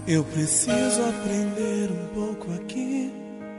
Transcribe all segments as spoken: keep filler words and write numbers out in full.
Eu preciso aprender um pouco aqui,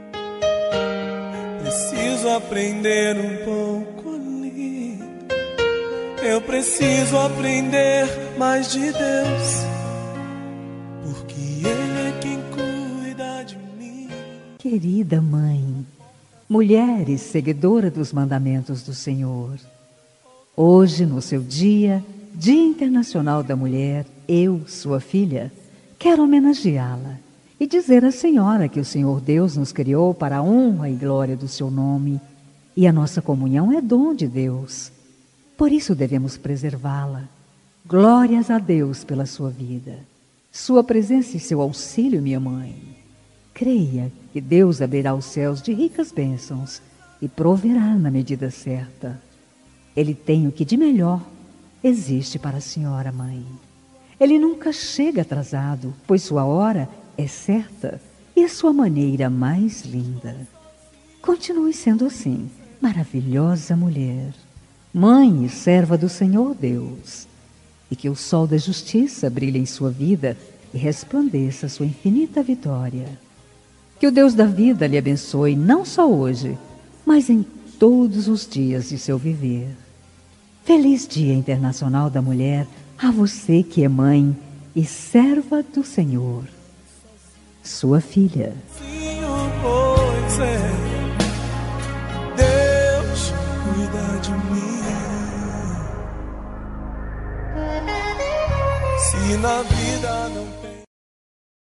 preciso aprender um pouco ali. Eu preciso aprender mais de Deus, porque Ele é quem cuida de mim. Querida mãe, mulher e seguidora dos mandamentos do Senhor, hoje, no seu dia, Dia Internacional da Mulher, eu, sua filha, quero homenageá-la e dizer à Senhora que o Senhor Deus nos criou para a honra e glória do seu nome, e a nossa comunhão é dom de Deus. Por isso devemos preservá-la. Glórias a Deus pela sua vida, sua presença e seu auxílio, minha mãe. Creia que Deus abrirá os céus de ricas bênçãos e proverá na medida certa. Ele tem o que de melhor existe para a senhora, mãe. Ele nunca chega atrasado, pois sua hora é certa e a sua maneira mais linda. Continue sendo assim, maravilhosa mulher, mãe e serva do Senhor Deus, e que o sol da justiça brilhe em sua vida e resplandeça sua infinita vitória. Que o Deus da vida lhe abençoe não só hoje, mas em todos os dias de seu viver. Feliz Dia Internacional da Mulher a você que é mãe e serva do Senhor. Sua filha. Senhor, pois é, Deus cuida de mim. Se na vida não tem